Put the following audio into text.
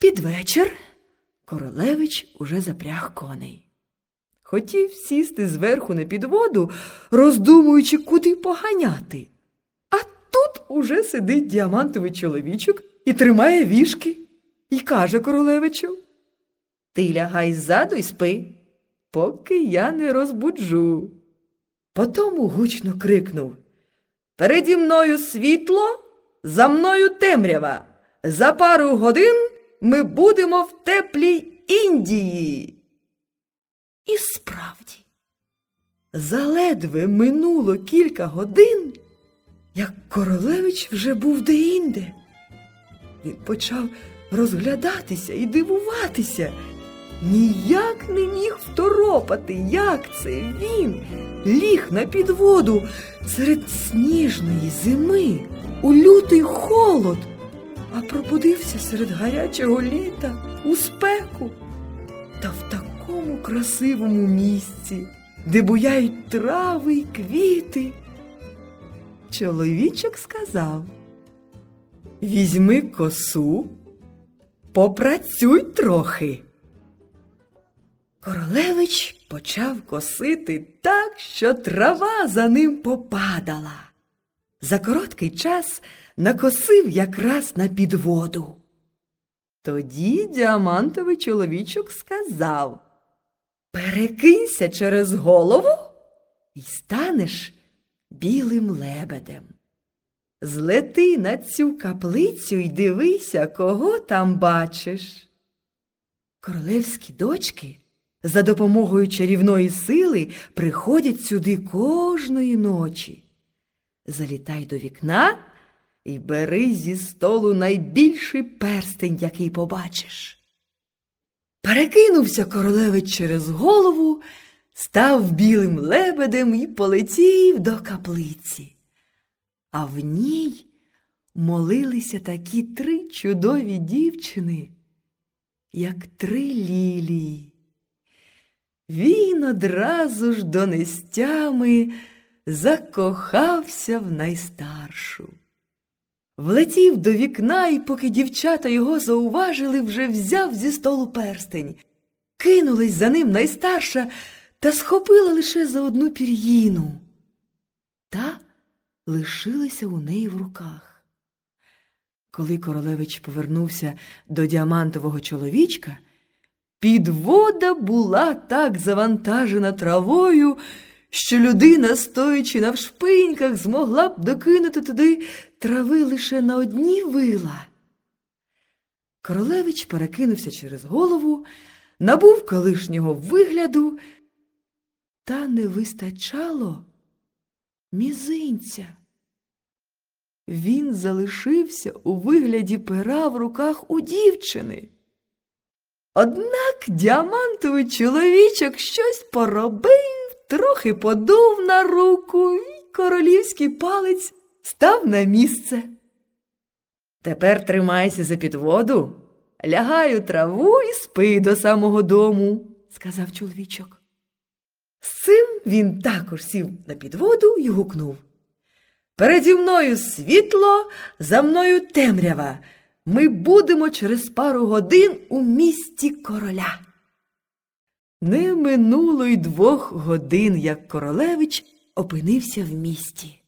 Під вечір королевич уже запряг коней. Хотів сісти зверху на підводу, роздумуючи, куди поганяти. А тут уже сидить діамантовий чоловічок і тримає віжки. І каже королевичу: «Ти лягай ззаду й спи, поки я не розбуджу». Потому гучно крикнув: «Переді мною світло, за мною темрява. За пару годин ми будемо в теплій Індії». І справді, заледве минуло кілька годин, як королевич вже був деінде. Він почав розглядатися і дивуватися. Ніяк не міг второпати, як це він ліг на підводу серед сніжної зими у лютий холод, а пробудився серед гарячого літа у спеку. Та в такому красивому місці, де буяють трави й квіти. Чоловічок сказав: «Візьми косу, попрацюй трохи». Королевич почав косити так, що трава за ним попадала. За короткий час накосив якраз на підводу. Тоді діамантовий чоловічок сказав: «Перекинься через голову і станеш білим лебедем. Злети на цю каплицю й дивися, кого там бачиш». Королевські дочки за допомогою чарівної сили приходять сюди кожної ночі. Залітай до вікна і бери зі столу найбільший перстень, який побачиш. Перекинувся королевич через голову, став білим лебедем і полетів до каплиці. А в ній молилися такі 3 чудові дівчини, як 3 лілії. Він одразу ж до нестями закохався в найстаршу. Влетів до вікна, і поки дівчата його зауважили, вже взяв зі столу перстень. Кинулась за ним найстарша та схопила лише за одну пір'їну. Та лишилася у неї в руках. Коли королевич повернувся до діамантового чоловічка, підвода була так завантажена травою, що людина, стоячи навшпиньках, змогла б докинути туди трави лише на одні вила. Королевич перекинувся через голову, набув колишнього вигляду, та не вистачало мізинця. Він залишився у вигляді пера в руках у дівчини. Однак діамантовий чоловічок щось поробив, трохи подув на руку, і королівський палець став на місце. «Тепер тримайся за підводу, лягай у траву і спи до самого дому», – сказав чоловічок. З цим він також сів на підводу і гукнув: «Переді мною світло, за мною темрява. Ми будемо через пару годин у місті короля». Не минуло й 2 годин, як королевич опинився в місті.